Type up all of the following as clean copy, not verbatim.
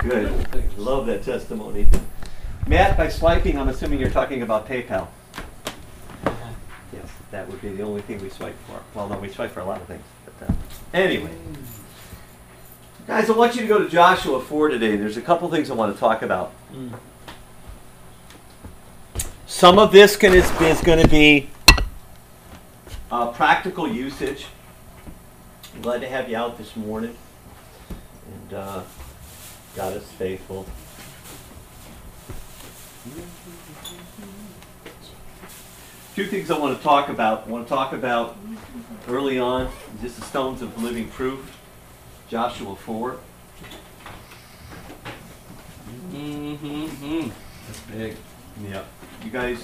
Good. Love that testimony. Matt, by swiping, I'm assuming you're talking about PayPal. Yes, that would be the only thing we swipe for. Well, no, we swipe for a lot of things. But anyway. Guys, I want you to go to Joshua 4 today. There's a couple things I want to talk about. Some of this is going to be practical usage. I'm glad to have you out this morning. And God is faithful. Two things I want to talk about. I want to talk about early on, just the stones of living proof. Joshua 4. That's big. Yeah. You guys.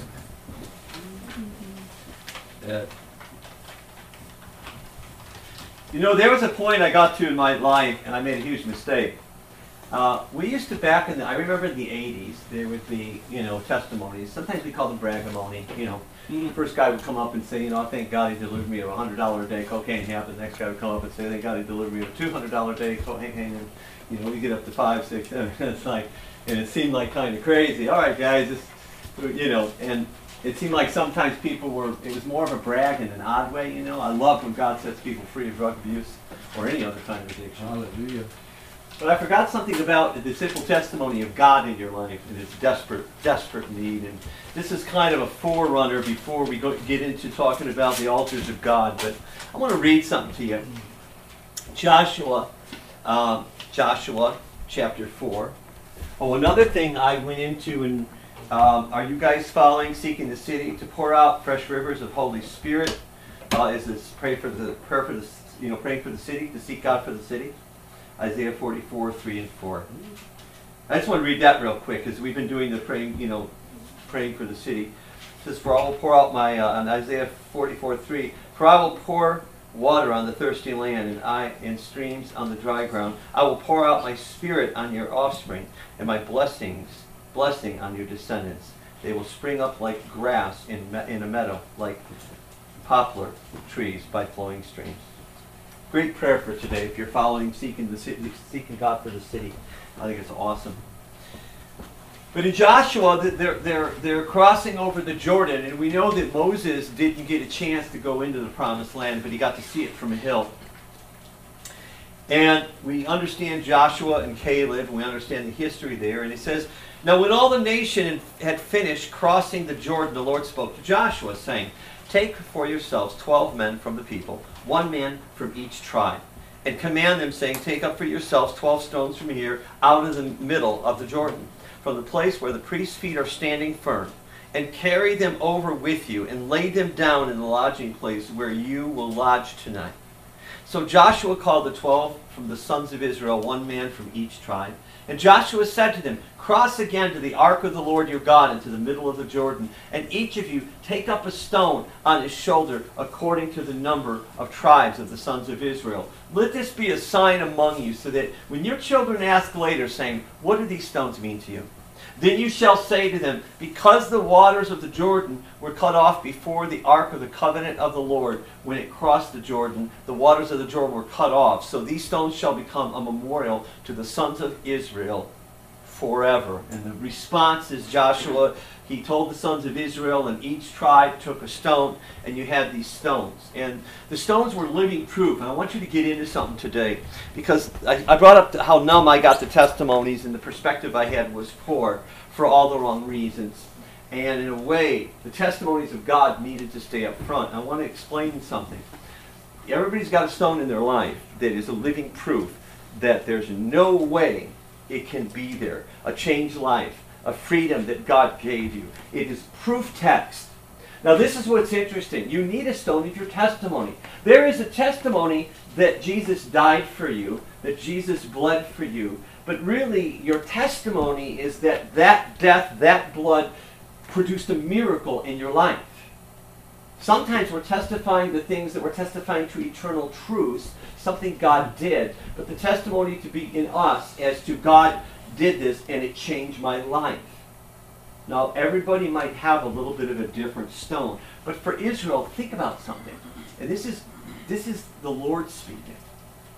You know, there was a point I got to in my life, and I made a huge mistake. We used to I remember in the 80s, there would be, testimonies. Sometimes we called them bragamony. The first guy would come up and say, thank God he delivered me of a $100 a day cocaine habit. The next guy would come up and say, thank God he delivered me of a $200 a day cocaine. And, we get up to 5, 6, 7. It's like, and it seemed like kind of crazy. All right, guys, and it seemed like sometimes it was more of a brag in an odd way, I love when God sets people free of drug abuse or any other kind of addiction. Hallelujah. But I forgot something about the simple testimony of God in your life and its desperate need. And this is kind of a forerunner before we get into talking about the altars of God. But I want to read something to you. Joshua chapter 4. Oh, another thing I went into, and are you guys following, seeking the city to pour out fresh rivers of Holy Spirit? Is this praying for the city, to seek God for the city? Isaiah 44, 3 and 4. I just want to read that real quick, because we've been doing the praying for the city. It says, for I will pour out on Isaiah 44, 3, for I will pour water on the thirsty land, and streams on the dry ground. I will pour out my spirit on your offspring, and my blessing on your descendants. They will spring up like grass in a meadow, like poplar trees by flowing streams. Great prayer for today. If you're seeking God for the city, I think it's awesome. But in Joshua, they're crossing over the Jordan, and we know that Moses didn't get a chance to go into the Promised Land, but he got to see it from a hill. And we understand Joshua and Caleb, and we understand the history there. And it says, now when all the nation had finished crossing the Jordan, the Lord spoke to Joshua, saying, take for yourselves 12 men from the people, 1 man from each tribe, and command them, saying, take up for yourselves 12 stones from here, out of the middle of the Jordan, from the place where the priest's feet are standing firm, and carry them over with you, and lay them down in the lodging place where you will lodge tonight. So Joshua called the 12 from the sons of Israel, 1 man from each tribe. And Joshua said to them, cross again to the ark of the Lord your God into the middle of the Jordan, and each of you take up a stone on his shoulder according to the number of tribes of the sons of Israel. Let this be a sign among you, so that when your children ask later, saying, what do these stones mean to you? Then you shall say to them, because the waters of the Jordan were cut off before the ark of the covenant of the Lord, when it crossed the Jordan, the waters of the Jordan were cut off. So these stones shall become a memorial to the sons of Israel forever. And the response is Joshua, he told the sons of Israel, and each tribe took a stone, and you had these stones. And the stones were living proof. And I want you to get into something today, because I brought up how numb I got the testimonies, and the perspective I had was poor for all the wrong reasons. And in a way, the testimonies of God needed to stay up front. I want to explain something. Everybody's got a stone in their life that is a living proof that there's no way it can be there. A changed life, a freedom that God gave you. It is proof text. Now this is what's interesting. You need a stone of your testimony. There is a testimony that Jesus died for you, that Jesus bled for you, but really your testimony is that death, that blood produced a miracle in your life. Sometimes we're testifying to things that we're testifying to eternal truths, something God did, but the testimony to be in us as to God did this and it changed my life. Now everybody might have a little bit of a different stone, but for Israel, think about something. And this is the Lord speaking.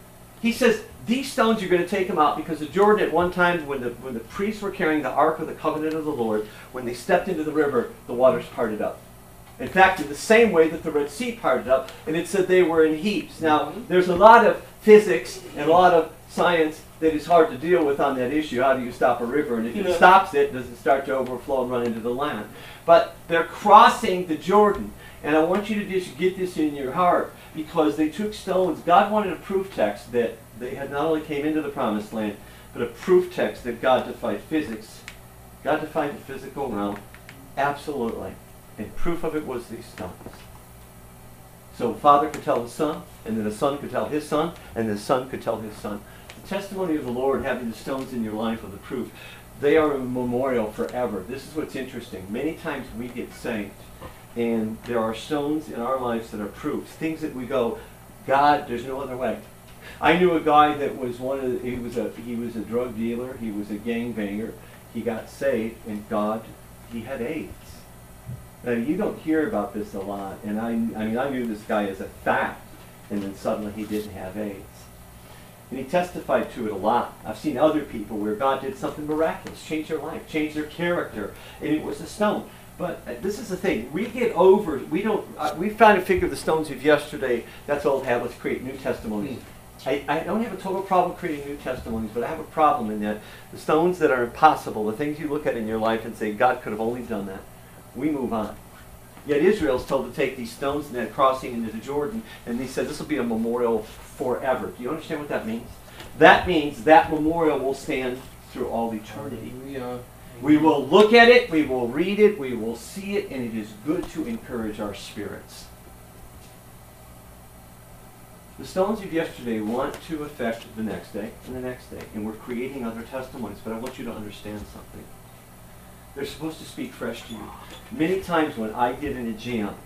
he says, these stones, you're going to take them out, because the Jordan at one time, when the priests were carrying the Ark of the Covenant of the Lord, when they stepped into the river, the waters parted up. In fact, in the same way that the Red Sea parted up, and it said they were in heaps. Now, there's a lot of physics and a lot of science that is hard to deal with on that issue. How do you stop a river? And if it stops it, does it start to overflow and run into the land? But they're crossing the Jordan. And I want you to just get this in your heart, because they took stones. God wanted a proof text that they had not only came into the promised land, but a proof text that God defied physics. God defied the physical realm. Absolutely. And proof of it was these stones. So the Father could tell the Son, and then the Son could tell his Son, and the Son could tell his Son. The testimony of the Lord, having the stones in your life are the proof. They are a memorial forever. This is what's interesting. Many times we get saved, and there are stones in our lives that are proofs. Things that we go, God, there's no other way. I knew a guy that was he was a drug dealer, he was a gangbanger. He got saved, and he had AIDS. Now, you don't hear about this a lot, and I mean, I knew this guy as a fact, and then suddenly he didn't have AIDS. And he testified to it a lot. I've seen other people where God did something miraculous, changed their life, changed their character, and it was a stone. But this is the thing, we found a figure of the stones of yesterday, that's old hat, let's create new testimonies. I don't have a total problem creating new testimonies, but I have a problem in that the stones that are impossible, the things you look at in your life and say, God could have only done that, we move on. Yet Israel's told to take these stones and that crossing into the Jordan, and he says this will be a memorial forever. Do you understand what that means? That means that memorial will stand through all eternity. We will look at it, we will read it, we will see it, and it is good to encourage our spirits. The stones of yesterday want to affect the next day and the next day, and we're creating other testimonies, but I want you to understand something. They're supposed to speak fresh to you. Many times when I get in a jam,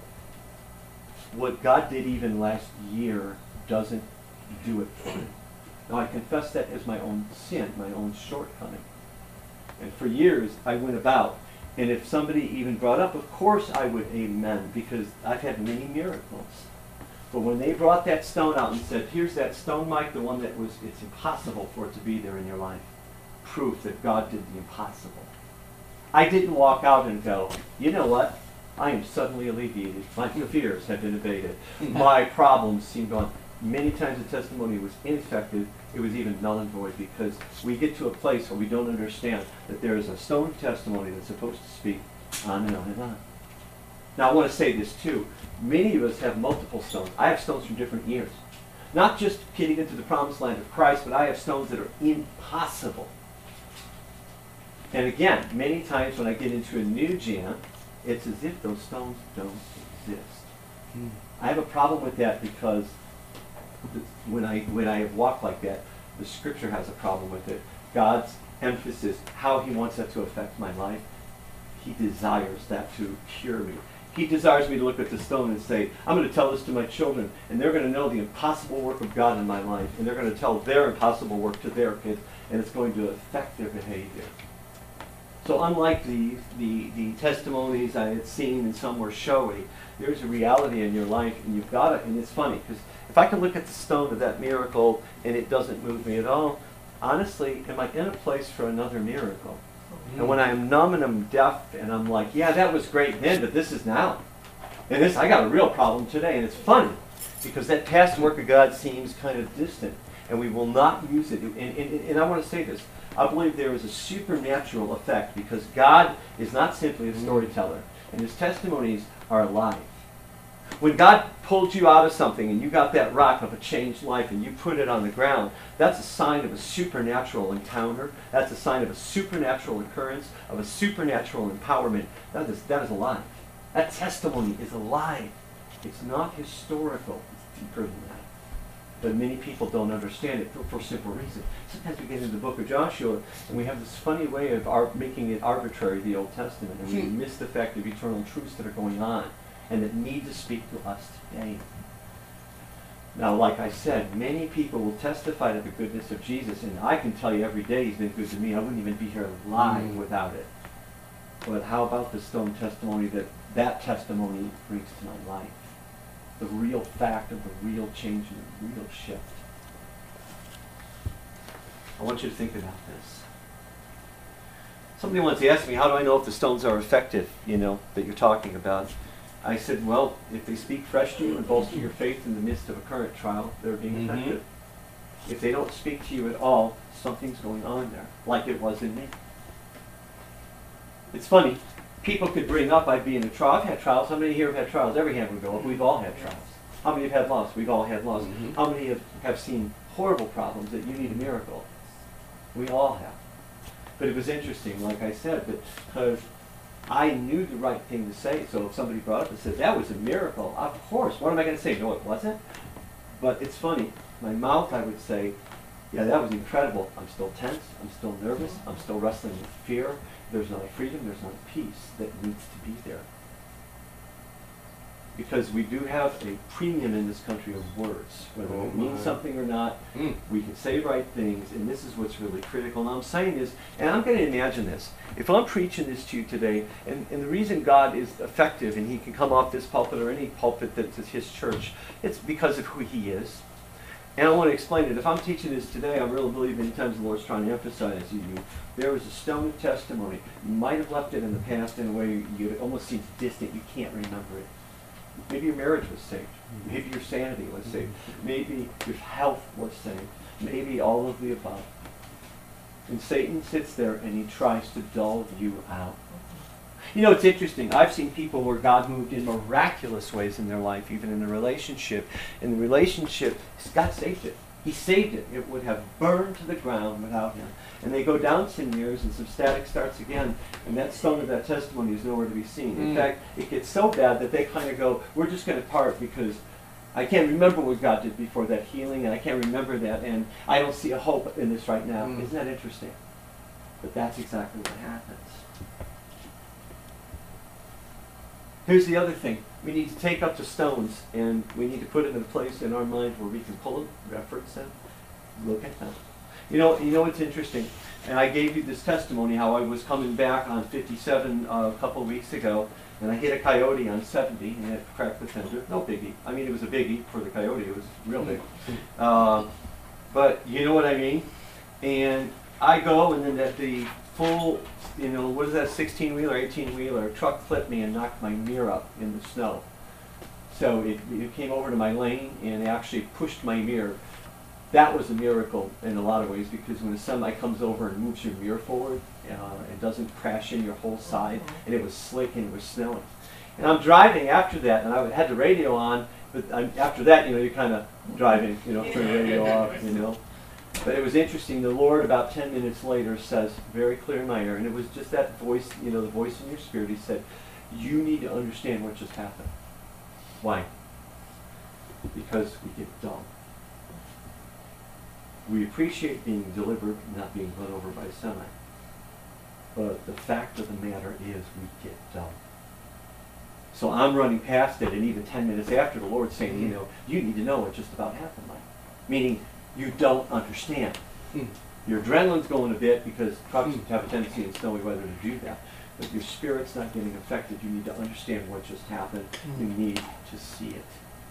what God did even last year doesn't do it for me. Now I confess that as my own sin, my own shortcoming. And for years I went about, and if somebody even brought up, of course I would amen, because I've had many miracles. But when they brought that stone out and said, here's that stone, Mike, the one that it's impossible for it to be there in your life. Proof that God did the impossible. I didn't walk out and go, you know what? I am suddenly alleviated. My fears have been abated. My problems seem gone. Many times the testimony was ineffective. It was even null and void, because we get to a place where we don't understand that there is a stone testimony that's supposed to speak on and on and on. Now I want to say this too. Many of us have multiple stones. I have stones from different years. Not just getting into the promised land of Christ, but I have stones that are impossible. And again, many times when I get into a new jam, it's as if those stones don't exist. I have a problem with that, because when I have walked like that, the Scripture has a problem with it. God's emphasis, how He wants that to affect my life, He desires that to cure me. He desires me to look at the stone and say, I'm going to tell this to my children, and they're going to know the impossible work of God in my life, and they're going to tell their impossible work to their kids, and it's going to affect their behavior. So unlike the testimonies I had seen, and some were showy, there's a reality in your life, and you've got it. And it's funny, because if I can look at the stone of that miracle and it doesn't move me at all, honestly, am I in a place for another miracle? And when I'm numb and I'm deaf and I'm like, yeah, that was great then, but this is now. And I got a real problem today. And it's funny, because that past work of God seems kind of distant, and we will not use it. And I want to say this. I believe there is a supernatural effect, because God is not simply a storyteller, and His testimonies are alive. When God pulled you out of something and you got that rock of a changed life and you put it on the ground, that's a sign of a supernatural encounter. That's a sign of a supernatural occurrence, of a supernatural empowerment. That is alive. That testimony is alive. It's not historical. It's deeper than that. But many people don't understand it for a simple reason. Sometimes we get into the book of Joshua and we have this funny way of making it arbitrary, the Old Testament, and we miss the fact of eternal truths that are going on and that need to speak to us today. Now, like I said, many people will testify to the goodness of Jesus, and I can tell you every day He's been good to me. I wouldn't even be here alive without it. But how about the stone testimony that testimony brings to my life? The real fact of the real change and the real shift. I want you to think about this. Somebody once asked me, how do I know if the stones are effective, that you're talking about? I said, well, if they speak fresh to you and bolster your faith in the midst of a current trial, they're being effective. If they don't speak to you at all, something's going on there, like it was in me. It's funny. People could bring up, I'd be in a trial. I've had trials. How many here have had trials? Every hand would go up. We've all had trials. How many have had loss? We've all had loss. How many have seen horrible problems that you need a miracle? We all have. But it was interesting, like I said, because I knew the right thing to say. So if somebody brought up and said, that was a miracle, of course. What am I going to say? No, it wasn't. But it's funny. My mouth, I would say, yeah, that was incredible. I'm still tense. I'm still nervous. I'm still wrestling with fear. There's not a freedom. There's not a peace that needs to be there. Because we do have a premium in this country of words. Whether it means something or not, we can say right things, and this is what's really critical. And I'm saying this, and I'm going to imagine this. If I'm preaching this to you today, and the reason God is effective, and he can come off this pulpit or any pulpit that's his church, it's because of who he is. And I want to explain it. If I'm teaching this today, I really believe many times the Lord's trying to emphasize to you, there was a stone of testimony. You might have left it in the past in a way it almost seems distant. You can't remember it. Maybe your marriage was saved. Maybe your sanity was saved. Maybe your health was saved. Maybe all of the above. And Satan sits there and he tries to dull you out. It's interesting. I've seen people where God moved in miraculous ways in their life, even in a relationship. In the relationship, God saved it. He saved it. It would have burned to the ground without him. And they go down 10 years and some static starts again. And that stone of that testimony is nowhere to be seen. In fact, it gets so bad that they kind of go, we're just going to part because I can't remember what God did before that healing, and I can't remember that, and I don't see a hope in this right now. Isn't that interesting? But that's exactly what happens. Here's the other thing. We need to take up the stones, and we need to put them in a place in our mind where we can pull them, reference them, look at them. You know what's interesting? And I gave you this testimony how I was coming back on 57 a couple of weeks ago, and I hit a coyote on 70, and it cracked the fender. No biggie. I mean, it was a biggie for the coyote. It was real big. But you know what I mean? And I go, and then at the full, what is that, 16-wheeler, 18-wheeler, truck flipped me and knocked my mirror up in the snow. So it came over to my lane and actually pushed my mirror. That was a miracle in a lot of ways, because when the sunlight comes over and moves your mirror forward, it doesn't crash in your whole side, and it was slick and it was snowing. And I'm driving after that, and I had the radio on, but after that, you're kind of driving, turn the radio off, But it was interesting. The Lord, about 10 minutes later, says very clear in my ear, and it was just that voice, the voice in your spirit. He said, you need to understand what just happened. Why? Because we get dull. We appreciate being delivered, not being run over by a semi. But the fact of the matter is we get dull. So I'm running past it, and even 10 minutes after, the Lord's saying, you need to know what just about happened, Mike. Meaning, you don't understand. Your adrenaline's going a bit because trucks have a tendency in snowy weather to do that. But your spirit's not getting affected. You need to understand what just happened. You need to see it.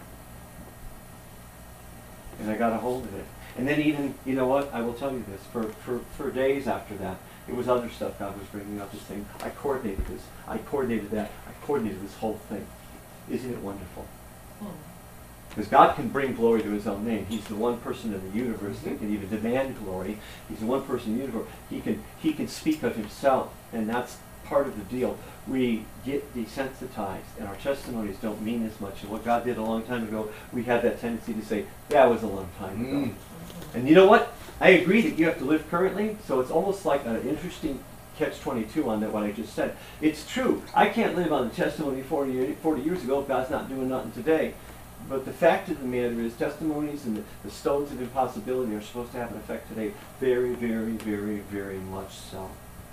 And I got a hold of it. And then even, I will tell you this, for days after that, it was other stuff God was bringing up, this thing. I coordinated this. I coordinated that. I coordinated this whole thing. Isn't it wonderful? Because God can bring glory to his own name. He's the one person in the universe that can even demand glory. He's the one person in the universe. He can speak of himself, and that's part of the deal. We get desensitized, and our testimonies don't mean as much. And what God did a long time ago, we have that tendency to say, that was a long time ago. And you know what? I agree that you have to live currently, so it's almost like an interesting catch-22 on that, what I just said. It's true. I can't live on the testimony 40 years ago if God's not doing nothing today. But the fact of the matter is, testimonies and the stones of impossibility are supposed to have an effect today. Very, very, very, very much so.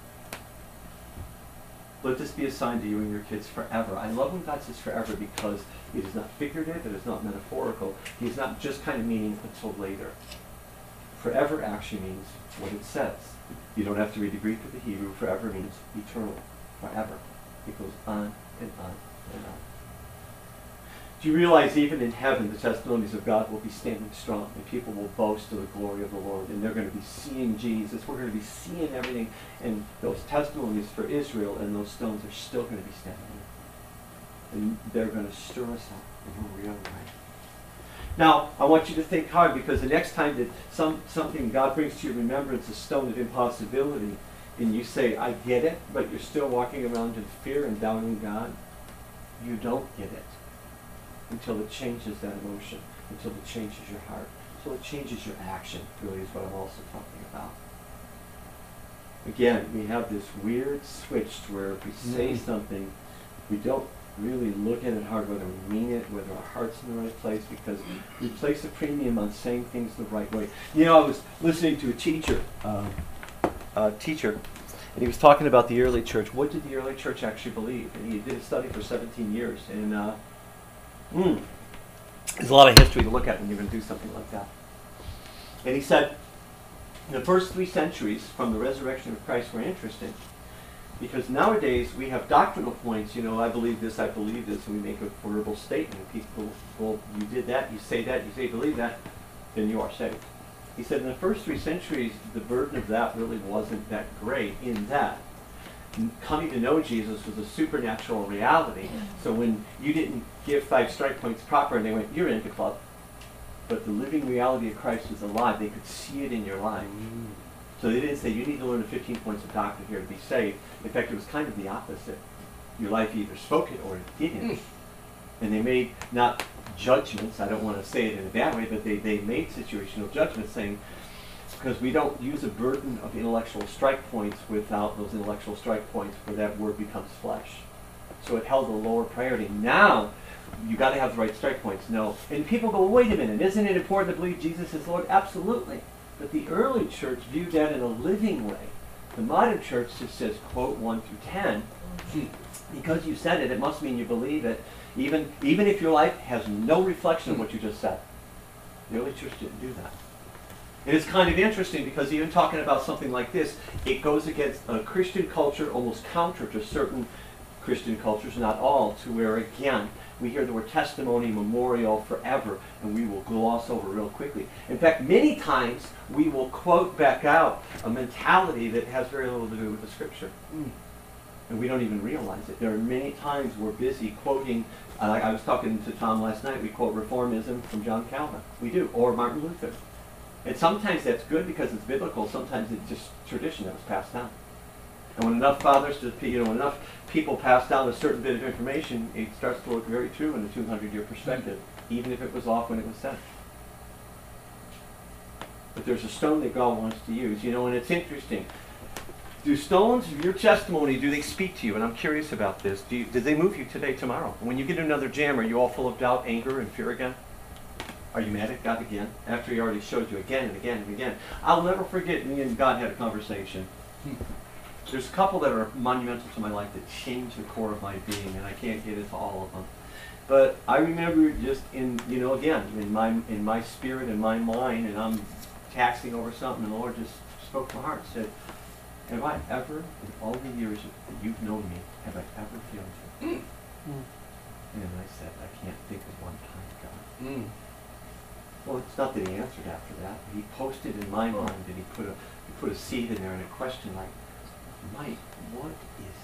Let this be a sign to you and your kids forever. I love when God says forever, because it is not figurative, it is not metaphorical. He's not just kind of meaning until later. Forever actually means what it says. You don't have to read the Greek or the Hebrew. Forever means eternal. Forever. It goes on and on and on. Do you realize even in heaven the testimonies of God will be standing strong, and people will boast to the glory of the Lord, and they're going to be seeing Jesus. We're going to be seeing everything, and those testimonies for Israel and those stones are still going to be standing there. And they're going to stir us up in a real way. Now, I want you to think hard, because the next time that something God brings to your remembrance, a stone of impossibility, and you say, I get it, but you're still walking around in fear and doubting God, you don't get it until it changes that emotion, until it changes your heart, until it changes your action, really is what I'm also talking about. Again, we have this weird switch where if we say something, we don't really look at it hard, whether we mean it, whether our heart's in the right place, because we place a premium on saying things the right way. You know, I was listening to a teacher, and he was talking about the early church. What did the early church actually believe? And he did a study for 17 years, and there's a lot of history to look at when you're going to do something like that. And he said, the first 3 centuries from the resurrection of Christ were interesting, because nowadays we have doctrinal points, you know, I believe this, and we make a verbal statement. People, well, you did that, you say believe that, then you are saved. He said in the first 3 centuries, the burden of that really wasn't that great, in that coming to know Jesus was a supernatural reality. So when you didn't give 5 strike points proper and they went, you're in the club, but the living reality of Christ was alive, they could see it in your life. So they didn't say, you need to learn the 15 points of doctrine here to be saved. In fact, it was kind of the opposite. Your life either spoke it or it didn't. And they made not judgments, I don't want to say it in a bad way, but they made situational judgments, saying, because we don't use a burden of intellectual strike points without those intellectual strike points where that word becomes flesh. So it held a lower priority. Now, you got to have the right strike points. No. And people go, wait a minute, isn't it important to believe Jesus is Lord? Absolutely. But the early church viewed that in a living way. The modern church just says, quote 1 through 10. Because you said it, it must mean you believe it, even if your life has no reflection of what you just said. The early church didn't do that. And it's kind of interesting, because even talking about something like this, it goes against a Christian culture, almost counter to certain Christian cultures, not all, to where, again, we hear the word testimony, memorial, forever, and we will gloss over real quickly. In fact, many times we will quote back out a mentality that has very little to do with the Scripture. And we don't even realize it. There are many times we're busy quoting, I was talking to Tom last night, we quote Reformism from John Calvin. We do, or Martin Luther. And sometimes that's good because it's biblical, sometimes it's just tradition that was passed down. And when enough fathers, when enough people pass down a certain bit of information, it starts to look very true in a 200-year perspective, even if it was off when it was said. But there's a stone that God wants to use, and it's interesting. Do stones of your testimony, do they speak to you? And I'm curious about this. Did they move you today, tomorrow? When you get another jam, are you all full of doubt, anger, and fear again? Are you mad at God again? After He already showed you again and again and again. I'll never forget, me and God had a conversation. There's a couple that are monumental to my life that change the core of my being, and I can't get into all of them. But I remember just in my spirit and my mind, and I'm taxing over something, and the Lord just spoke to my heart and said, have I ever, in all the years that you've known me, have I ever failed you? And I said, I can't think of one time, God. Well, it's not that He answered after that. He posted in my mind, and He put a seed in there and a question like, Mike, what is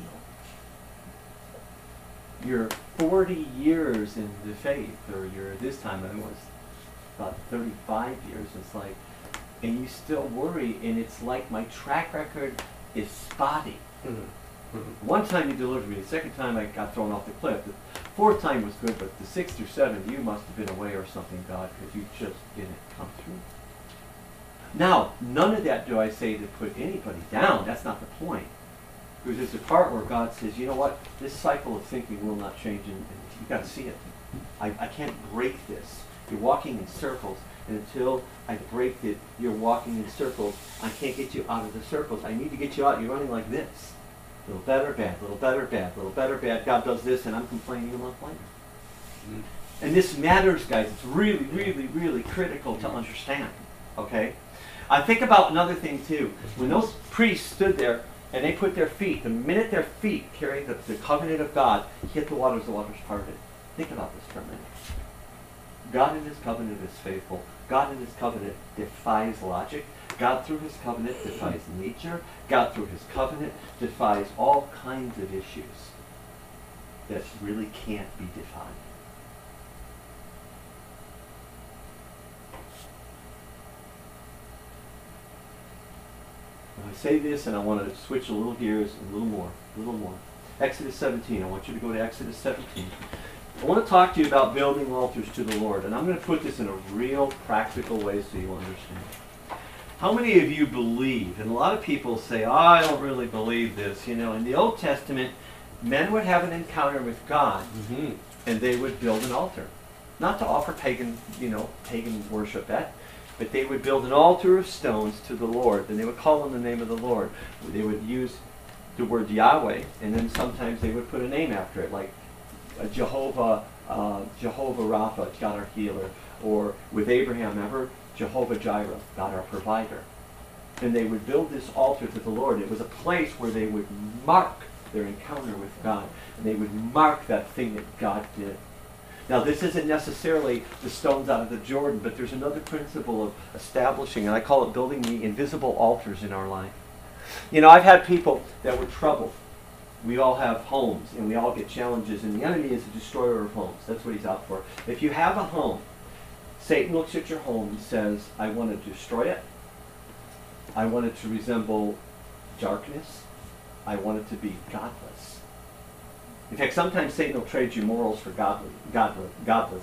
the deal? You're 40 years in the faith, or you're this time, I think it was about 35 years. It's like, and you still worry, and it's like my track record is spotty. One time you delivered me, the second time I got thrown off the cliff. The fourth time was good, but the sixth or seventh, you must have been away or something, God, because you just didn't come through. Now, none of that do I say to put anybody down. That's not the point. Because there's a part where God says, you know what, this cycle of thinking will not change, and you've got to see it. I can't break this. You're walking in circles, and until I break it, you're walking in circles. I can't get you out of the circles. I need to get you out. You're running like this. A little better, bad, little better, bad, little better, bad. God does this, and I'm complaining a month later. And this matters, guys. It's really, really, really critical to understand. Okay? I think about another thing, too. When those priests stood there, and they put their feet, the minute their feet carried the covenant of God, hit the waters parted. Think about this for a minute. God in his covenant is faithful. God in his covenant defies logic. God through his covenant defies nature. God through his covenant defies all kinds of issues that really can't be defined. I say this and I want to switch a little gears a little more. Exodus 17. I want you to go to Exodus 17. I want to talk to you about building altars to the Lord, and I'm going to put this in a real practical way so you understand. How many of you believe, and a lot of people say, oh, I don't really believe this, in the Old Testament, men would have an encounter with God, and they would build an altar. Not to offer pagan worship at, but they would build an altar of stones to the Lord, and they would call on the name of the Lord. They would use the word Yahweh, and then sometimes they would put a name after it, like Jehovah Rapha, God our healer, or with Abraham, remember, Jehovah Jireh, God our provider. And they would build this altar to the Lord. It was a place where they would mark their encounter with God, and they would mark that thing that God did. Now, this isn't necessarily the stones out of the Jordan, but there's another principle of establishing, and I call it building the invisible altars in our life. I've had people that were troubled. We all have homes, and we all get challenges, and the enemy is a destroyer of homes. That's what he's out for. If you have a home, Satan looks at your home and says, I want to destroy it. I want it to resemble darkness. I want it to be godless. In fact, sometimes Satan will trade you morals for godliness.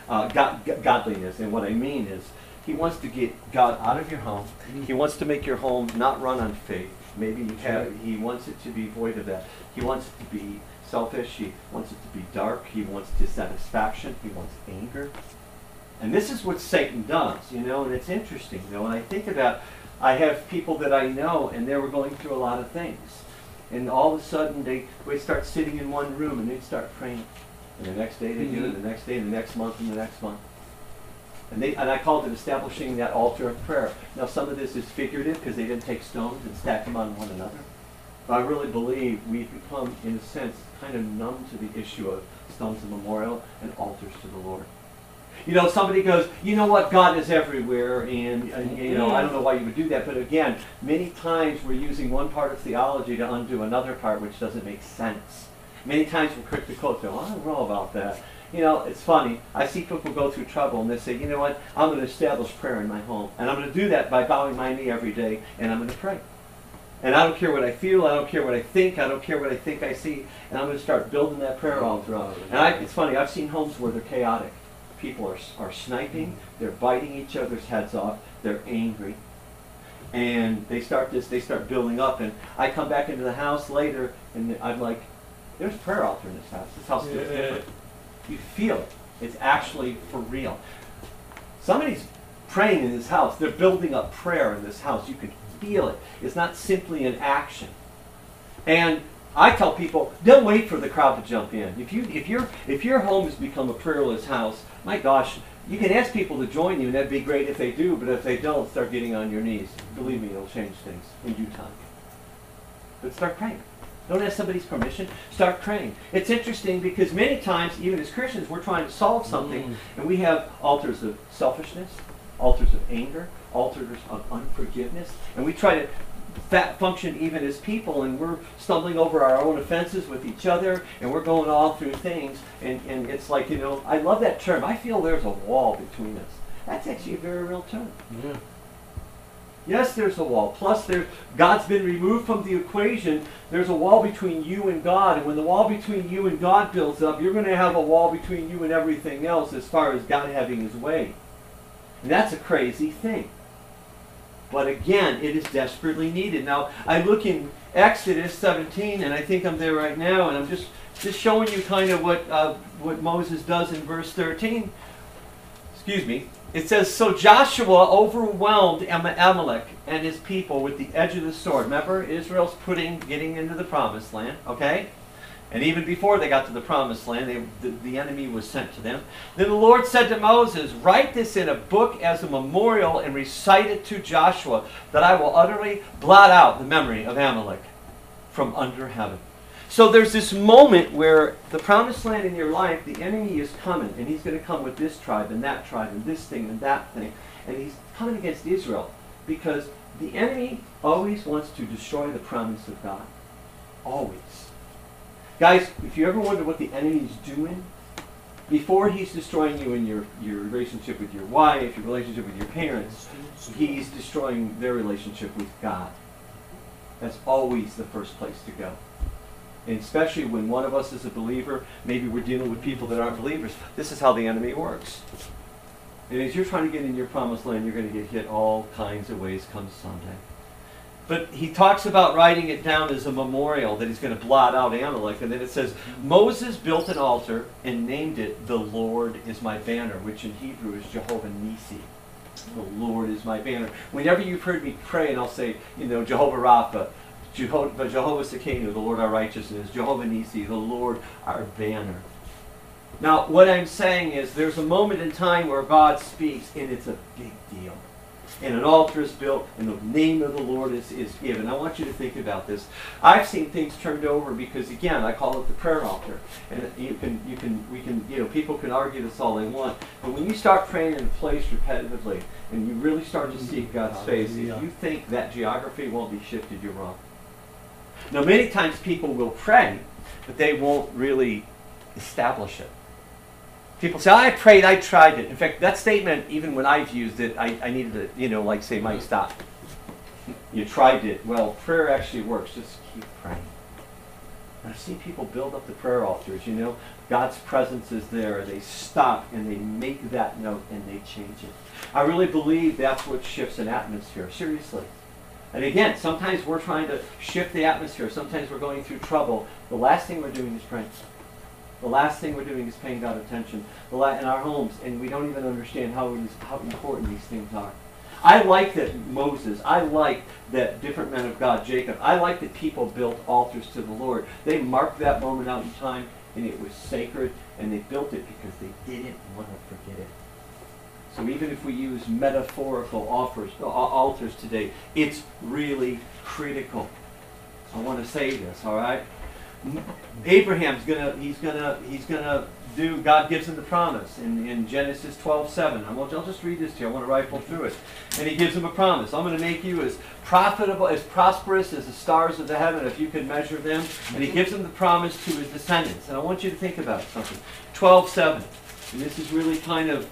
And what I mean is, he wants to get God out of your home. He wants to make your home not run on faith. He wants it to be void of that. He wants it to be selfish. He wants it to be dark. He wants dissatisfaction. He wants anger. And this is what Satan does, and it's interesting, when I think about, I have people that I know, and they were going through a lot of things. And all of a sudden, they start sitting in one room, and they'd start praying. And the next day they do it, the next day, and the next month, and the next month. And I called it establishing that altar of prayer. Now, some of this is figurative, because they didn't take stones and stack them on one another. But I really believe we've become, in a sense, kind of numb to the issue of stones of memorial and altars to the Lord. Somebody goes, you know what, God is everywhere, and I don't know why you would do that, but again, many times we're using one part of theology to undo another part which doesn't make sense. Many times we're quick to quote them, I don't know about that. It's funny, I see people go through trouble and they say, you know what, I'm going to establish prayer in my home, and I'm going to do that by bowing my knee every day, and I'm going to pray. And I don't care what I feel, I don't care what I think, I don't care what I think I see, and I'm going to start building that prayer altar up. And it's funny, I've seen homes where they're chaotic. People are sniping, they're biting each other's heads off, they're angry. And they start building up, and I come back into the house later, and I'm like, there's a prayer altar in this house. This house feels different. You feel it. It's actually for real. Somebody's praying in this house. They're building up prayer in this house. You can feel it. It's not simply an action. And I tell people, don't wait for the crowd to jump in. If your home has become a prayerless house, my gosh, you can ask people to join you, and that'd be great if they do, but if they don't, start getting on your knees. Believe me, it'll change things in due time. But start praying. Don't ask somebody's permission. Start praying. It's interesting because many times, even as Christians, we're trying to solve something, and we have altars of selfishness, altars of anger, altars of unforgiveness, and we try to function even as people, and we're stumbling over our own offenses with each other, and we're going all through things, and it's like, I love that term. I feel there's a wall between us. That's actually a very real term. Yeah. Yes, there's a wall. Plus, God's been removed from the equation. There's a wall between you and God, and when the wall between you and God builds up, you're going to have a wall between you and everything else as far as God having his way. And that's a crazy thing. But again, it is desperately needed. Now, I look in Exodus 17, and I think I'm there right now, and I'm just showing you kind of what Moses does in verse 13. Excuse me. It says, so Joshua overwhelmed Amalek and his people with the edge of the sword. Remember, Israel's getting into the promised land, okay? And even before they got to the promised land, the enemy was sent to them. Then the Lord said to Moses, write this in a book as a memorial and recite it to Joshua, that I will utterly blot out the memory of Amalek from under heaven. So there's this moment where the promised land in your life, the enemy is coming, and he's going to come with this tribe and that tribe and this thing and that thing. And he's coming against Israel because the enemy always wants to destroy the promise of God. Always. Guys, if you ever wonder what the enemy is doing, before he's destroying you in your relationship with your wife, your relationship with your parents, he's destroying their relationship with God. That's always the first place to go. And especially when one of us is a believer, maybe we're dealing with people that aren't believers, this is how the enemy works. And as you're trying to get in your promised land, you're going to get hit all kinds of ways come Sunday. But he talks about writing it down as a memorial that he's going to blot out Amalek. And then it says, Moses built an altar and named it, The Lord is my banner, which in Hebrew is Jehovah Nisi. The Lord is my banner. Whenever you've heard me pray, and I'll say, Jehovah Rapha, Jehovah Sekenu, the Lord our righteousness, Jehovah Nisi, the Lord our banner. Now, what I'm saying is there's a moment in time where God speaks, and it's a big deal. And an altar is built, and the name of the Lord is given. I want you to think about this. I've seen things turned over because, again, I call it the prayer altar. And people can argue this all they want. But when you start praying in a place repetitively, and you really start to seek God's face, if you think that geography won't be shifted, you're wrong. Now, many times people will pray, but they won't really establish it. People say, I prayed, I tried it. In fact, that statement, even when I've used it, I needed to, say, Mike, stop. You tried it. Well, prayer actually works. Just keep praying. I've seen people build up the prayer altars, God's presence is there. They stop and they make that note and they change it. I really believe that's what shifts an atmosphere. Seriously. And again, sometimes we're trying to shift the atmosphere. Sometimes we're going through trouble. The last thing we're doing is praying. The last thing we're doing is paying God attention in our homes, and we don't even understand how important these things are. I like that Moses, I like that different men of God, Jacob, I like that people built altars to the Lord. They marked that moment out in time, and it was sacred, and they built it because they didn't want to forget it. So even if we use metaphorical altars today, it's really critical. I want to say this, all right? Abraham's gonna do. God gives him the promise in Genesis 12:7. I'll just read this to you. I want to rifle through it, and he gives him a promise. I'm going to make you as profitable, as prosperous as the stars of the heaven, if you can measure them. And he gives him the promise to his descendants. And I want you to think about something. 12:7, and this is really kind of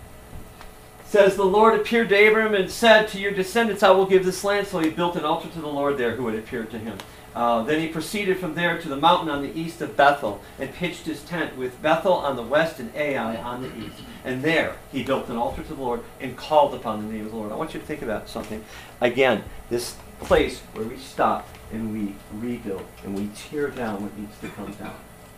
says the Lord appeared to Abraham and said, to your descendants I will give this land. So he built an altar to the Lord there, who had appeared to him. Then he proceeded from there to the mountain on the east of Bethel and pitched his tent with Bethel on the west and Ai on the east. And there he built an altar to the Lord and called upon the name of the Lord. I want you to think about something. Again, this place where we stop and we rebuild and we tear down what needs to come down.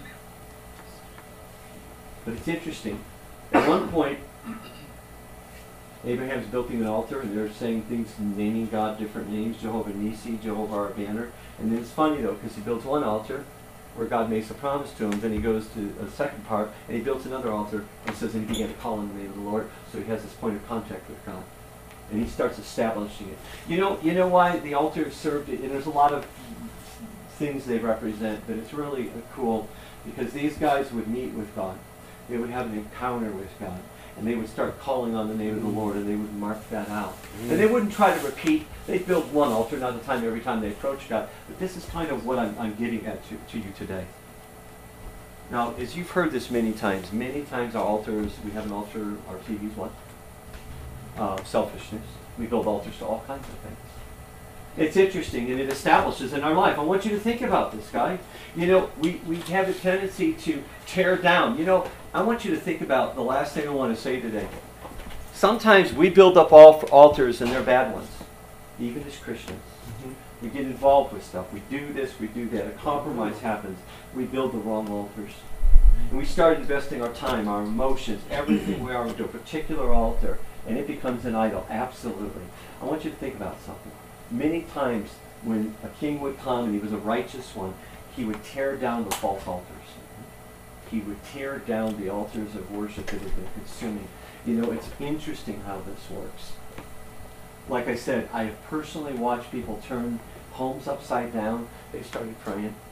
But it's interesting. At one point, Abraham's building an altar, and they're saying things, naming God different names, Jehovah Nisi, Jehovah our banner. And then it's funny, though, because he builds one altar where God makes a promise to him. Then he goes to a second part, and he builds another altar, and says, and he began to call on the name of the Lord. So he has this point of contact with God. And he starts establishing it. You know why the altar served it? And there's a lot of things they represent, but it's really cool, because these guys would meet with God. They would have an encounter with God. And they would start calling on the name of the Lord, and they would mark that out. And they wouldn't try to repeat. They'd build one altar, not a time every time they approached God. But this is kind of what I'm getting at to you today. Now, as you've heard this many times our altars, we have an altar, our TV's what? Selfishness. We build altars to all kinds of things. It's interesting, and it establishes in our life. I want you to think about this, guy. We have a tendency to tear down. I want you to think about the last thing I want to say today. Sometimes we build up altars, and they're bad ones, even as Christians. We get involved with stuff. We do this, we do that. A compromise happens. We build the wrong altars. And we start investing our time, our emotions, everything we are into a particular altar, and it becomes an idol. Absolutely. I want you to think about something. Many times when a king would come and he was a righteous one, he would tear down the false altars. He would tear down the altars of worship that had been consuming. It's interesting how this works. Like I said, I have personally watched people turn homes upside down. They started praying.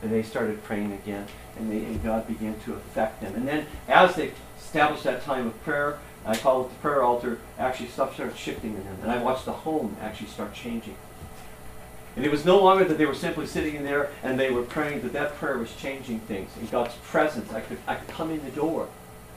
And they started praying again, and God began to affect them. And then as they established that time of prayer, I call it the prayer altar, actually stuff started shifting in them. And I watched the home actually start changing. And it was no longer that they were simply sitting in there and they were praying, that prayer was changing things. In God's presence, I could come in the door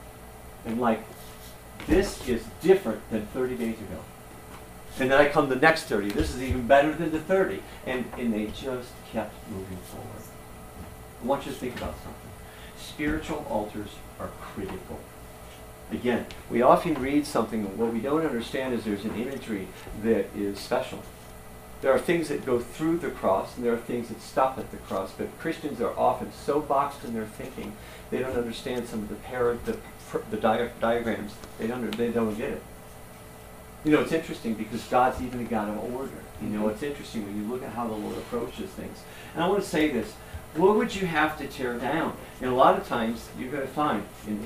and like, this is different than 30 days ago. And then I come the next 30. This is even better than the 30. And they just kept moving forward. I want you to think about something. Spiritual altars are critical. Again, we often read something, and what we don't understand is there's an imagery that is special. There are things that go through the cross, and there are things that stop at the cross, but Christians are often so boxed in their thinking, they don't understand some of the diagrams. They don't get it. You know, it's interesting because God's even a God of order. You know, it's interesting when you look at how the Lord approaches things. And I want to say this. What would you have to tear down? And a lot of times you're going to find,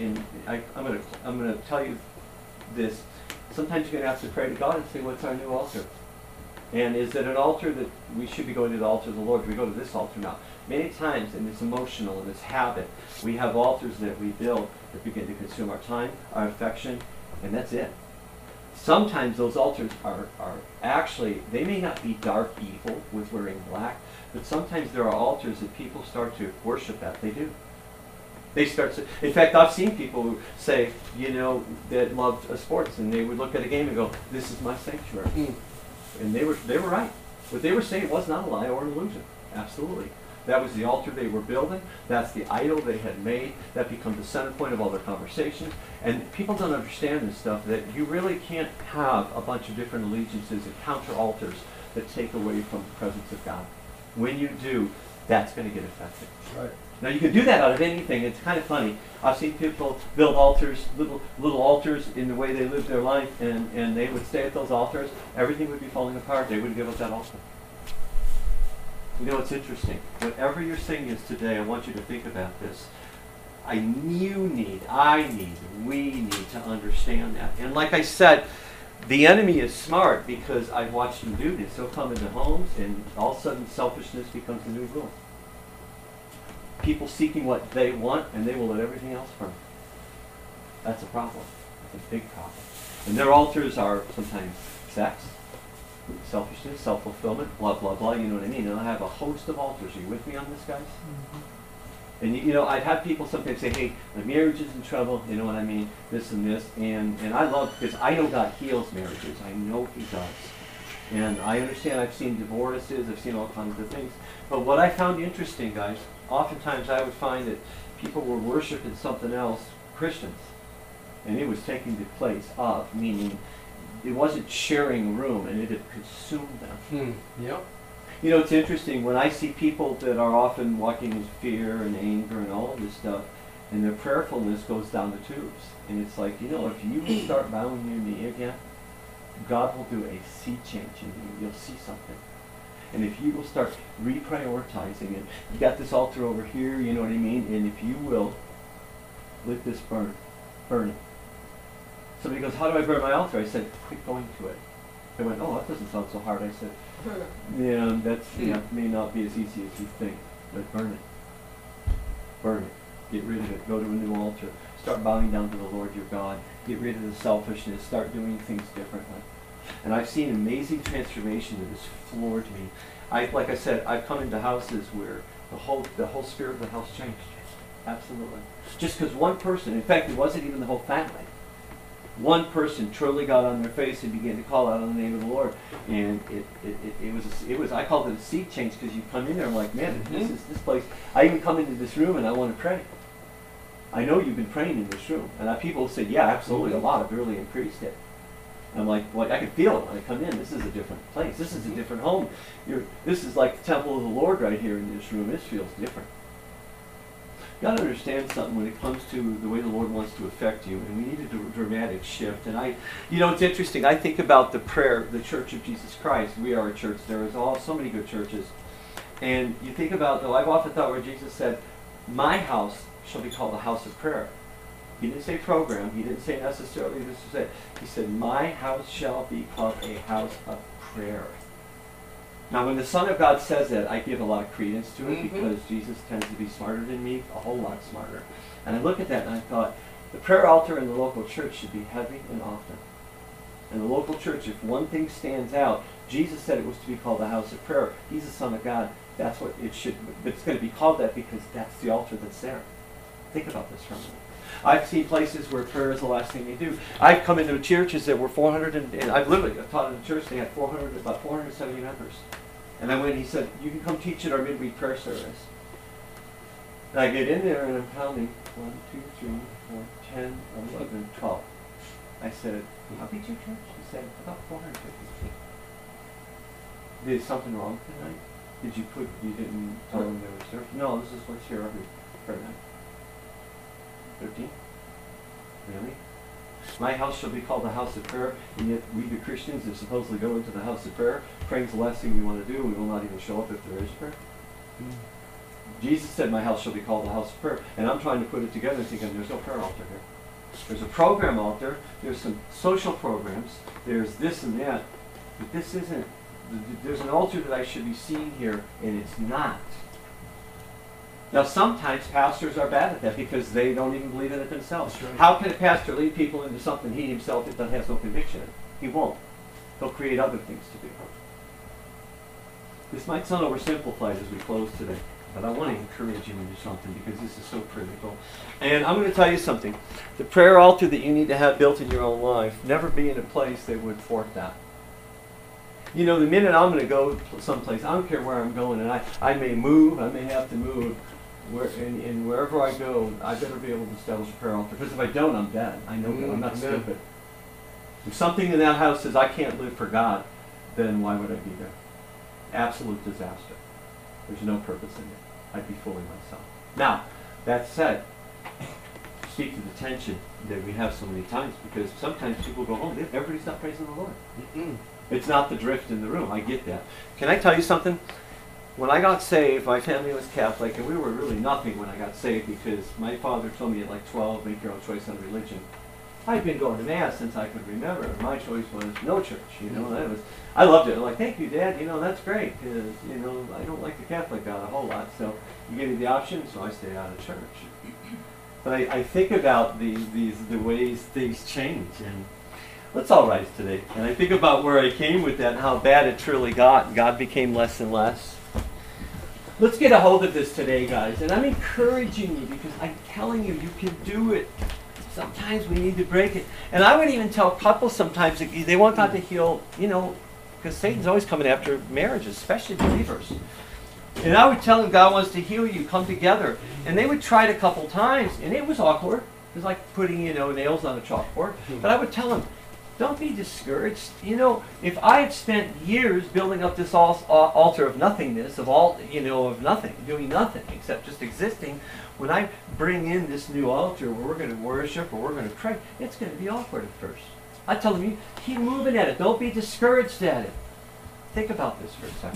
I'm going to tell you this, sometimes you're going to have to pray to God and say, what's our new altar? And is it an altar that we should be going to the altar of the Lord? Do we go to this altar now? Many times, and it's emotional and it's habit, we have altars that we build that begin to consume our time, our affection, and that's it. Sometimes those altars are actually, they may not be dark evil with wearing black, but sometimes there are altars that people start to worship at. They do. They start to, in fact, I've seen people who say, you know, that loved sports, and they would look at a game and go, this is my sanctuary. And they were right. What they were saying was not a lie or an illusion. Absolutely. That was the altar they were building. That's the idol they had made. That becomes the center point of all their conversations. And people don't understand this stuff, that you really can't have a bunch of different allegiances and counter altars that take away from the presence of God. When you do, that's going to get affected. Right. Now you can do that out of anything. It's kind of funny. I've seen people build altars, little altars in the way they live their life, and they would stay at those altars. Everything would be falling apart. They wouldn't give up that altar. You know, it's interesting. Whatever your thing is today, I want you to think about this. We need to understand that. And like I said, the enemy is smart because I've watched him do this. He'll come into homes, and all of a sudden selfishness becomes the new rule. People seeking what they want, and they will let everything else burn. That's a problem. That's a big problem. And their altars are sometimes sex, selfishness, self-fulfillment, blah, blah, blah, you know what I mean? And I have a host of altars. Are you with me on this, guys? Mm-hmm. And you know, I've had people sometimes say, hey, my marriage is in trouble, you know what I mean, this and this. And I love, because I know God heals marriages. I know he does. And I understand, I've seen divorces, I've seen all kinds of things. But what I found interesting, guys, oftentimes I would find that people were worshiping something else, Christians, and it was taking the place of, meaning it wasn't sharing room, and it had consumed them. Yep. You know, it's interesting, when I see people that are often walking in fear and anger and all of this stuff, and their prayerfulness goes down the tubes. And it's like, you know, if you will start bowing your knee again, God will do a sea change in you. You'll see something. And if you will start reprioritizing it, you got this altar over here, you know what I mean? And if you will let this burn it. Somebody goes, how do I burn my altar? I said, quit going to it. They went, oh, that doesn't sound so hard. I said, yeah, may not be as easy as you think, but burn it. Burn it. Get rid of it. Go to a new altar. Start bowing down to the Lord your God. Get rid of the selfishness. Start doing things differently. And I've seen amazing transformation that has floored me. Like I said, I've come into houses where the whole spirit of the house changed. Absolutely. Just because one person, in fact, it wasn't even the whole family. One person truly got on their face and began to call out on the name of the Lord, and it was I called it a sea change, because you come in there and I'm like, man, this place. I even come into this room and I want to pray. I know you've been praying in this room, and people say, yeah, absolutely, a lot. I've really increased it. I'm like, well, I can feel it when I come in. This is a different place. This is a different home. This is like the temple of the Lord right here in this room. This feels different. You got to understand something when it comes to the way the Lord wants to affect you, and we need a dramatic shift. And you know, it's interesting. I think about the prayer, the Church of Jesus Christ. We are a church. There is so many good churches. And you think about, though, I've often thought where Jesus said, my house shall be called the house of prayer. He didn't say program. He didn't say necessarily this is it. He said, my house shall be called a house of prayer. Now, when the Son of God says that, I give a lot of credence to it Mhm. because Jesus tends to be smarter than me, a whole lot smarter. And I look at that and I thought, the prayer altar in the local church should be heavy and often. In the local church, if one thing stands out, Jesus said it was to be called the house of prayer. He's the Son of God. That's what it should, but it's going to be called that because that's the altar that's there. Think about this for a minute. I've seen places where prayer is the last thing they do. I've come into churches that were 400, and I've literally taught in a church, they had about 470 members. And I went and he said, you can come teach at our midweek prayer service. And I get in there and I'm counting 1, 2, 3, 4, 10, 11, 12. I said, how big's your church? He said, about 450. Is something wrong tonight? You didn't tell them there was service? No, this is what's here every prayer night. 13? Really? My house shall be called the house of prayer, and yet we, the Christians, that supposedly go into the house of prayer, praying's the last thing we want to do. We will not even show up if there is prayer. Jesus said, my house shall be called the house of prayer. And I'm trying to put it together thinking there's no prayer altar here. There's a program altar, there's some social programs, there's this and that, but this isn't. There's an altar that I should be seeing here, and it's not. Now, sometimes pastors are bad at that because they don't even believe in it themselves. Right. How can a pastor lead people into something he himself has no conviction in? He won't. He'll create other things to do. This might sound oversimplified as we close today, but I want to encourage you into something because this is so critical. And I'm going to tell you something. The prayer altar that you need to have built in your own life, never be in a place that would thwart that. You know, the minute I'm going to go someplace, I don't care where I'm going, and I may move, I may have to move, and wherever I go, I better be able to establish a prayer altar. Because if I don't, I'm dead. I know that. I'm not stupid. If something in that house says I can't live for God, then why would I be there? Absolute disaster. There's no purpose in it. I'd be fooling myself. Now, that said, speak to the tension that we have so many times, because sometimes people go home, everybody's not praising the Lord. It's not the drift in the room. I get that. Can I tell you something? When I got saved, my family was Catholic, and we were really nothing when I got saved because my father told me at like 12, make your own choice on religion. I'd been going to Mass since I could remember. My choice was no church. You know, I loved it. I'm like, thank you, Dad. You know, that's great because, you know, I don't like the Catholic God a whole lot. So you gave me the option, so I stayed out of church. But I think about the ways things change, and let's all rise today. And I think about where I came with that and how bad it truly got. God became less and less. Let's get a hold of this today, guys. And I'm encouraging you because I'm telling you, you can do it. Sometimes we need to break it. And I would even tell couples sometimes that they want God to heal, you know, because Satan's always coming after marriages, especially believers. And I would tell them God wants to heal you, come together. And they would try it a couple times, and it was awkward. It was like putting, you know, nails on a chalkboard. But I would tell them, don't be discouraged. You know, if I had spent years building up this altar of nothingness, of nothing, doing nothing except just existing, when I bring in this new altar where we're going to worship or we're going to pray, it's going to be awkward at first. I tell them, you keep moving at it. Don't be discouraged at it. Think about this for a second.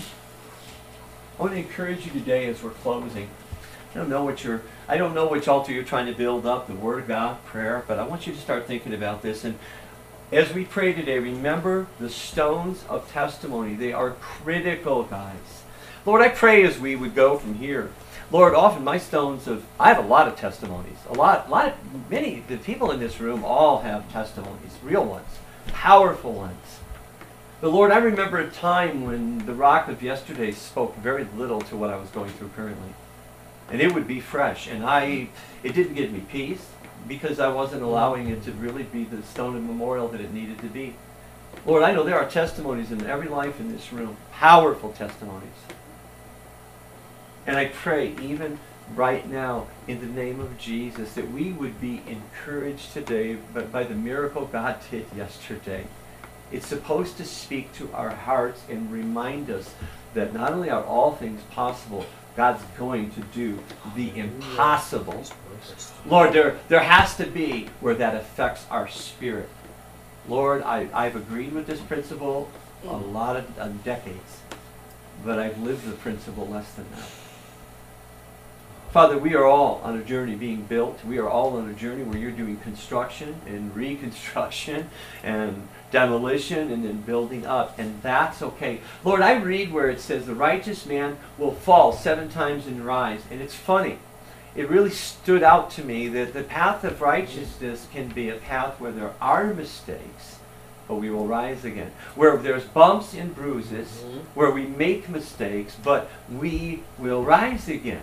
I want to encourage you today as we're closing. I don't know which altar you're trying to build up, the Word of God, prayer, but I want you to start thinking about this. And as we pray today, remember the stones of testimony. They are critical, guys. Lord, I pray as we would go from here. Lord, often my stones I have a lot of testimonies. Many the people in this room all have testimonies, real ones, powerful ones. But Lord, I remember a time when the rock of yesterday spoke very little to what I was going through currently. And it would be fresh. And it didn't give me peace because I wasn't allowing it to really be the stone of memorial that it needed to be. Lord, I know there are testimonies in every life in this room, powerful testimonies. And I pray even right now in the name of Jesus that we would be encouraged today by the miracle God did yesterday. It's supposed to speak to our hearts and remind us that not only are all things possible, God's going to do the impossible. Lord, there has to be where that affects our spirit. Lord, I've agreed with this principle a lot of decades, but I've lived the principle less than that. Father, we are all on a journey being built. We are all on a journey where you're doing construction and reconstruction and demolition and then building up. And that's okay. Lord, I read where it says the righteous man will fall 7 times and rise. And it's funny. It really stood out to me that the path of righteousness can be a path where there are mistakes, but we will rise again. Where there's bumps and bruises, where we make mistakes, but we will rise again.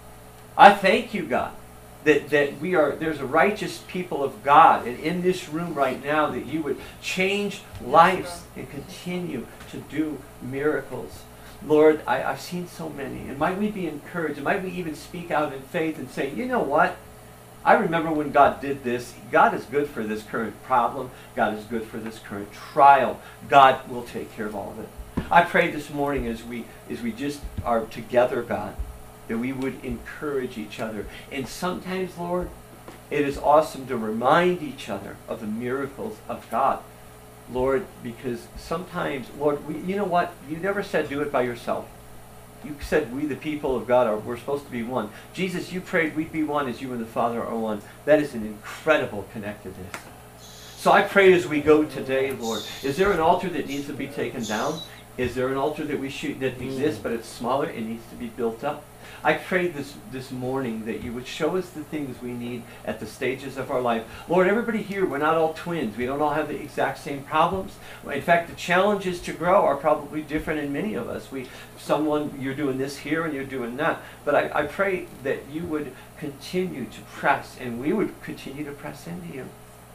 I thank you, God, that there's a righteous people of God, and in this room right now that you would change lives and continue to do miracles. Lord, I've seen so many, and might we be encouraged, and might we even speak out in faith and say, you know what? I remember when God did this. God is good for this current problem. God is good for this current trial. God will take care of all of it. I pray this morning as we just are together, God, that we would encourage each other. And sometimes, Lord, it is awesome to remind each other of the miracles of God. Lord, because sometimes, Lord, you know what? You never said do it by yourself. You said we, the people of God, we're supposed to be one. Jesus, you prayed we'd be one as you and the Father are one. That is an incredible connectedness. So I pray as we go today, Lord, is there an altar that needs to be taken down? Is there an altar that that exists, but it's smaller? It needs to be built up. I pray this morning that you would show us the things we need at the stages of our life. Lord, everybody here, we're not all twins. We don't all have the exact same problems. In fact, the challenges to grow are probably different in many of us. You're doing this here and you're doing that. But I pray that you would continue to press, and we would continue to press into you.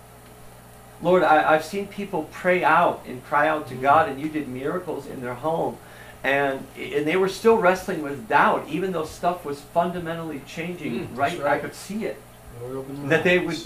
Lord, I've seen people pray out and cry out to God, and you did miracles in their home. And they were still wrestling with doubt, even though stuff was fundamentally changing. Right? I could see it. That they would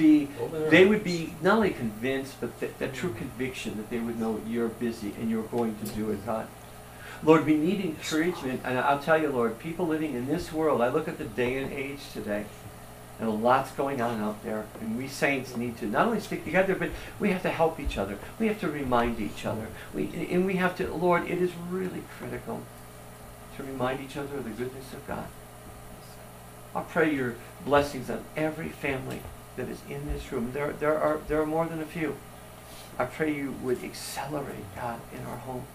be not only convinced, but that true conviction that they would know you're busy and you're going to do it, God. Lord, we need encouragement. And I'll tell you, Lord, people living in this world, I look at the day and age today, and a lot's going on out there. And we saints need to not only stick together, but we have to help each other. We have to remind each other. We have to, Lord, it is really critical to remind each other of the goodness of God. I pray your blessings on every family that is in this room. There are more than a few. I pray you would accelerate, God, in our homes.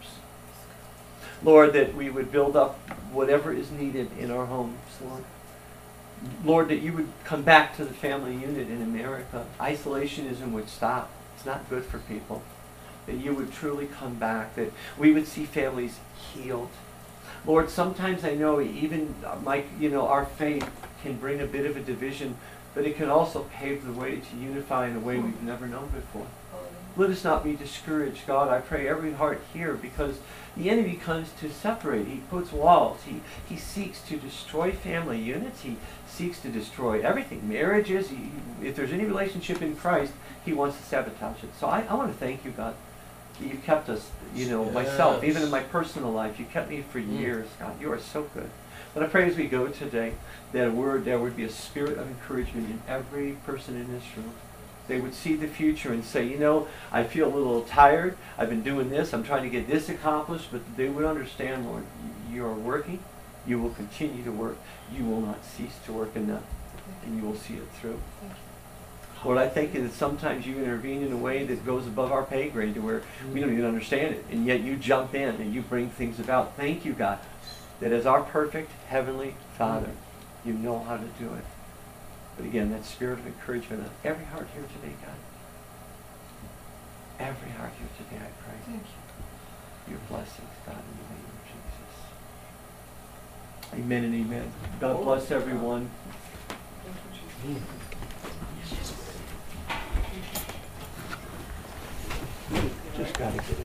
Lord, that we would build up whatever is needed in our homes, Lord. Lord, that you would come back to the family unit in America. Isolationism would stop. It's not good for people. That you would truly come back. That we would see families healed. Lord, sometimes I know even our faith can bring a bit of a division, but it can also pave the way to unify in a way we've never known before. Let us not be discouraged, God. I pray every heart here, because the enemy comes to separate. He puts walls. He seeks to destroy family units. He seeks to destroy everything. Marriages. If there's any relationship in Christ, he wants to sabotage it. So I want to thank you, God, that you kept us, myself, even in my personal life. You kept me for years, God. You are so good. But I pray as we go today, that there would be a spirit of encouragement in every person in this room. They would see the future and say, I feel a little tired. I've been doing this. I'm trying to get this accomplished. But they would understand, Lord, you are working. You will continue to work. You will not cease to work in that. And you will see it through. Lord, I thank you that sometimes you intervene in a way that goes above our pay grade to where we don't even understand it. And yet you jump in and you bring things about. Thank you, God, that as our perfect Heavenly Father, you know how to do it. But again, that spirit of encouragement on every heart here today, God. Every heart here today, I pray. Thank you. Your blessings, God, in the name of Jesus. Amen and amen. God bless everyone. Thank you, Jesus. Just got to get it.